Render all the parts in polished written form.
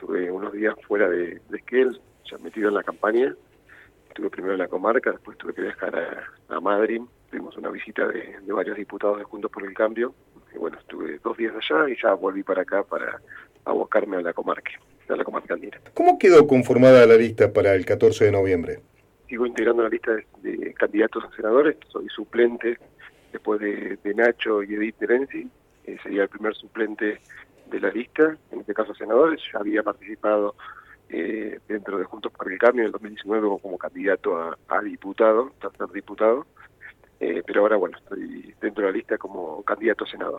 estuve unos días fuera de Esquel, ya metido en la campaña. Estuve primero en la comarca, después tuve que viajar a Madrid. Tuvimos una visita de varios diputados de Juntos por el Cambio. Y bueno, estuve 2 días allá y ya volví para acá para abocarme a la comarca andina. ¿Cómo quedó conformada la lista para el 14 de noviembre? Sigo integrando la lista de candidatos a senadores. Soy suplente después de Nacho y Edith Terenzi. Sería el primer suplente de la lista, en este caso senadores. Ya había participado dentro de Juntos por el Cambio en el 2019 como candidato a diputado, tercer diputado. Pero ahora, bueno, estoy dentro de la lista como candidato a senador.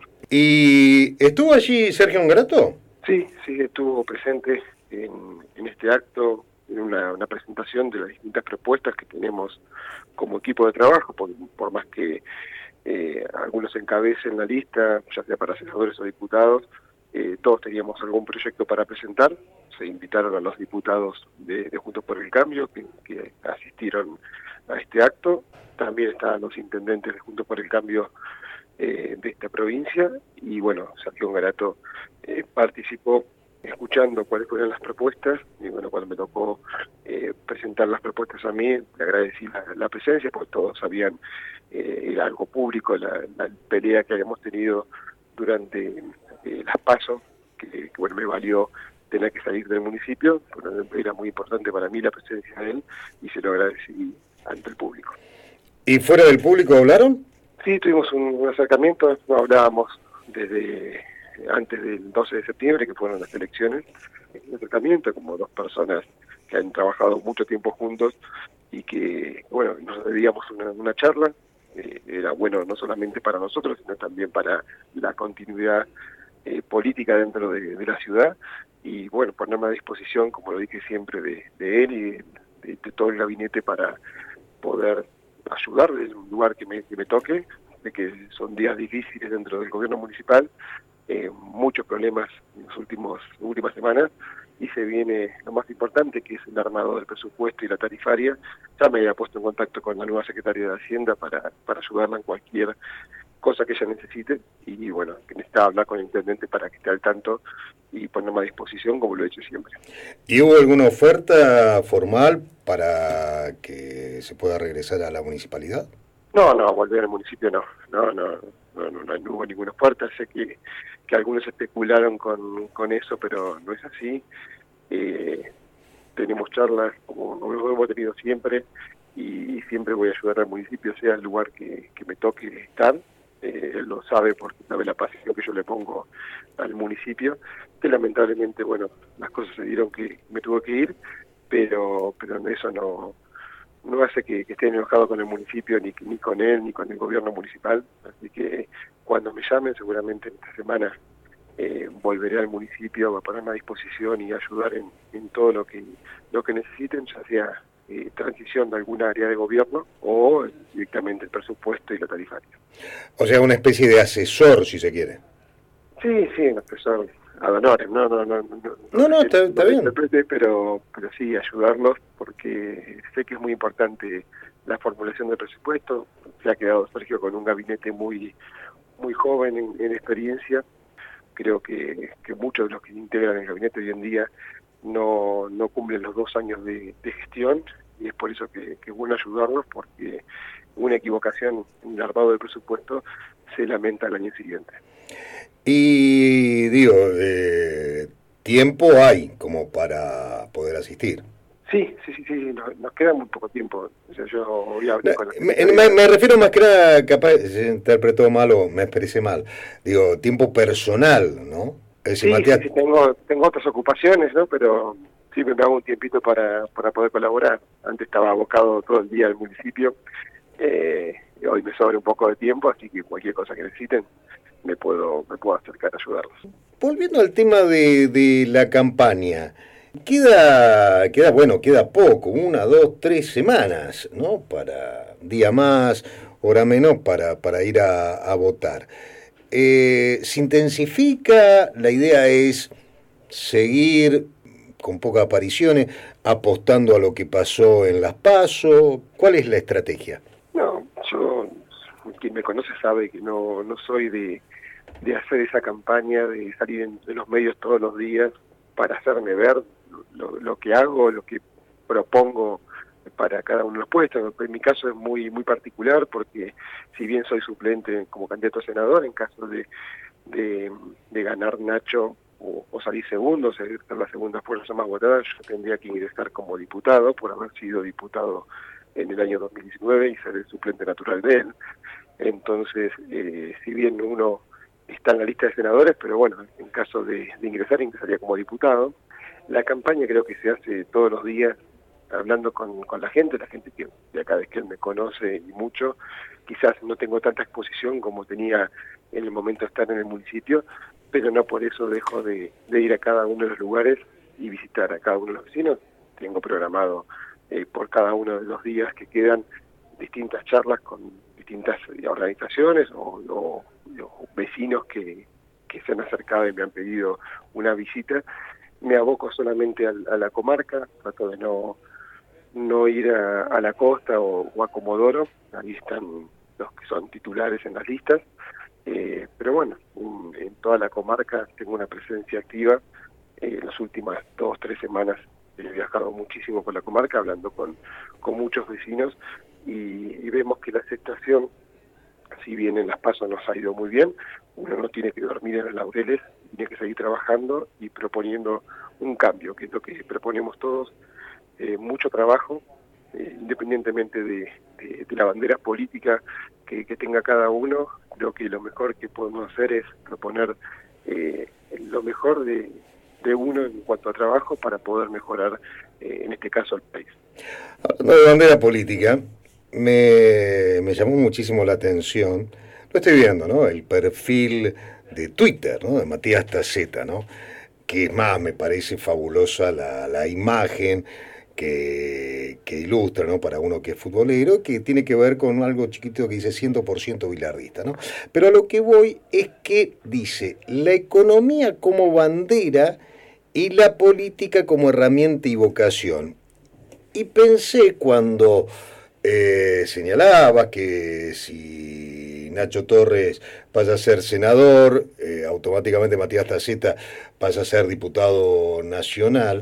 ¿Y estuvo allí Sergio Ngarato? Sí, estuvo presente en este acto, en una presentación de las distintas propuestas que tenemos como equipo de trabajo, por más que algunos encabecen la lista, ya sea para senadores o diputados, todos teníamos algún proyecto para presentar. Se invitaron a los diputados de Juntos por el Cambio que asistieron a este acto. También estaban los intendentes de Juntos por el Cambio de esta provincia, y bueno, Sergio Ngarato participó escuchando cuáles fueron las propuestas, y bueno, cuando me tocó presentar las propuestas a mí, le agradecí la presencia, porque todos sabían, era algo público, la pelea que habíamos tenido durante las PASO, que bueno, me valió tener que salir del municipio, pero era muy importante para mí la presencia de él, y se lo agradecí ante el público. ¿Y fuera del público hablaron? Sí, tuvimos un acercamiento, no hablábamos desde antes del 12 de septiembre, que fueron las elecciones, un acercamiento como dos personas que han trabajado mucho tiempo juntos y que, bueno, nos debíamos una charla. Era bueno no solamente para nosotros, sino también para la continuidad política dentro de la ciudad, y bueno, ponerme a disposición, como lo dije siempre, de él y de todo el gabinete para poder ayudar en un lugar que me toque, de que son días difíciles dentro del gobierno municipal, muchos problemas en las últimas semanas, y se viene lo más importante, que es el armado del presupuesto y la tarifaria. Ya me había puesto en contacto con la nueva secretaria de Hacienda para ayudarla en cualquier cosa que ella necesite, y bueno, que necesitaba hablar con el intendente para que esté al tanto y ponerme a disposición como lo he hecho siempre. ¿Y hubo alguna oferta formal para que se pueda regresar a la municipalidad? No, volver al municipio no hubo ninguna oferta. Sé que algunos especularon con eso, pero no es así. Tenemos charlas como lo hemos tenido siempre, y siempre voy a ayudar al municipio, sea el lugar que me toque estar. Él lo sabe porque sabe la pasión que yo le pongo al municipio, que lamentablemente, bueno, las cosas se dieron que me tuve que ir, pero eso no hace que esté enojado con el municipio, ni con él, ni con el gobierno municipal. Así que cuando me llamen, seguramente en esta semana volveré al municipio a ponerme a disposición y ayudar en todo lo que necesiten, ya sea transición de alguna área de gobierno o directamente el presupuesto y la tarifaria. O sea, una especie de asesor, si se quiere. Sí, un asesor ad honorem, no, está bien. Interprete, pero sí ayudarlos, porque sé que es muy importante la formulación del presupuesto. Se ha quedado Sergio con un gabinete muy joven en experiencia. Creo que muchos de los que integran el gabinete hoy en día no cumplen los 2 años de gestión, y es por eso que es bueno ayudarlos, porque una equivocación en el armado del presupuesto se lamenta al año siguiente. Y digo, tiempo hay como para poder asistir. Sí, nos queda muy poco tiempo. O sea, yo hoy hablé con me refiero más que nada, capaz se interpretó mal o me expresé mal. Digo, tiempo personal, ¿no? Sí, tengo otras ocupaciones, ¿no? Pero sí me hago un tiempito para poder colaborar. Antes estaba abocado todo el día al municipio, y hoy me sobra un poco de tiempo, así que cualquier cosa que necesiten me puedo acercar a ayudarlos. Volviendo al tema de la campaña, queda poco, 1, 2, 3 semanas, ¿no? Para día más, hora menos, para ir a votar. Se intensifica, la idea es seguir con pocas apariciones, apostando a lo que pasó en las PASO. ¿Cuál es la estrategia? No, quien me conoce sabe que no soy de hacer esa campaña, de salir en los medios todos los días. para hacerme ver lo que hago, lo que propongo para cada uno de los puestos. En mi caso es muy particular porque si bien soy suplente como candidato a senador, en caso de ganar Nacho o salir segundo, ser la segunda fuerza más votada, yo tendría que ingresar como diputado por haber sido diputado en el año 2019 y ser el suplente natural de él. Entonces, si bien uno está en la lista de senadores, pero bueno, en caso de ingresar, ingresaría como diputado. La campaña creo que se hace todos los días hablando con la gente que de acá de que él me conoce y mucho. Quizás no tengo tanta exposición como tenía en el momento de estar en el municipio, pero no por eso dejo de ir a cada uno de los lugares y visitar a cada uno de los vecinos. Tengo programado por cada uno de los días que quedan distintas charlas con distintas organizaciones o vecinos que se han acercado y me han pedido una visita. Me aboco solamente a la comarca, trato de no ir a la costa o a Comodoro. Ahí están los que son titulares en las listas, pero bueno, en toda la comarca tengo una presencia activa. Las últimas 2-3 semanas he viajado muchísimo por la comarca, hablando con muchos vecinos, y vemos que la aceptación, si bien en las PASO nos ha ido muy bien, uno no tiene que dormir en los laureles, tiene que seguir trabajando y proponiendo un cambio, que es lo que proponemos todos, mucho trabajo, independientemente de la bandera política que tenga cada uno. Creo que lo mejor que podemos hacer es proponer lo mejor de uno en cuanto a trabajo para poder mejorar, en este caso, el país. Hablando de bandera política, me llamó muchísimo la atención, lo estoy viendo, ¿no? El perfil de Twitter, ¿no? De Matías Taceta, ¿no? Que es más, me parece fabulosa la imagen que ilustra, ¿no? Para uno que es futbolero, que tiene que ver con algo chiquito que dice 100% bilardista, ¿no? Pero a lo que voy es que dice la economía como bandera y la política como herramienta y vocación. Y pensé cuando señalaba que si Nacho Torres pasa a ser senador, automáticamente Matías Taceta pasa a ser diputado nacional.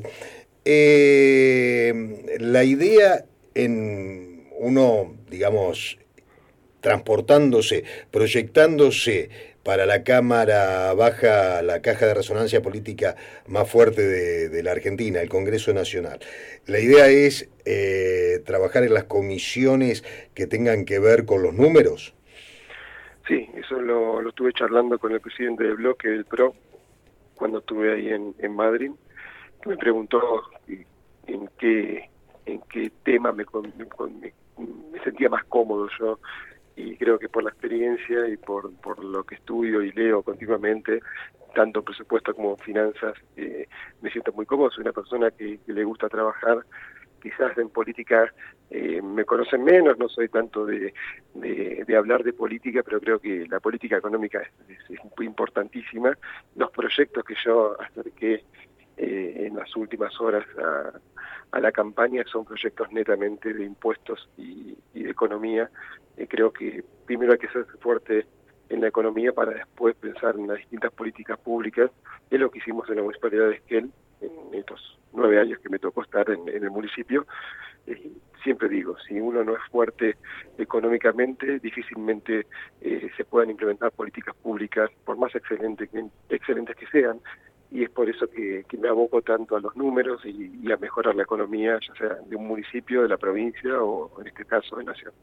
La idea en uno, digamos, transportándose, proyectándose para la Cámara Baja, la caja de resonancia política más fuerte de la Argentina, el Congreso Nacional. La idea es trabajar en las comisiones que tengan que ver con los números. Sí, eso lo estuve charlando con el presidente del bloque del PRO cuando estuve ahí en Madrid, que me preguntó en qué tema me sentía más cómodo yo, y creo que por la experiencia y por lo que estudio y leo continuamente, tanto presupuesto como finanzas, me siento muy cómodo. Soy una persona que le gusta trabajar. Quizás en política me conocen menos, no soy tanto de hablar de política, pero creo que la política económica es muy importantísima. Los proyectos que yo acerqué en las últimas horas a la campaña son proyectos netamente de impuestos y de economía. Creo que primero hay que ser fuerte en la economía para después pensar en las distintas políticas públicas. Es lo que hicimos en la Municipalidad de Esquel en estos 9 años que me tocó estar en el municipio. Siempre digo, si uno no es fuerte económicamente, difícilmente se puedan implementar políticas públicas, por más excelentes que sean, y es por eso que me aboco tanto a los números y a mejorar la economía, ya sea de un municipio, de la provincia o en este caso de Nación.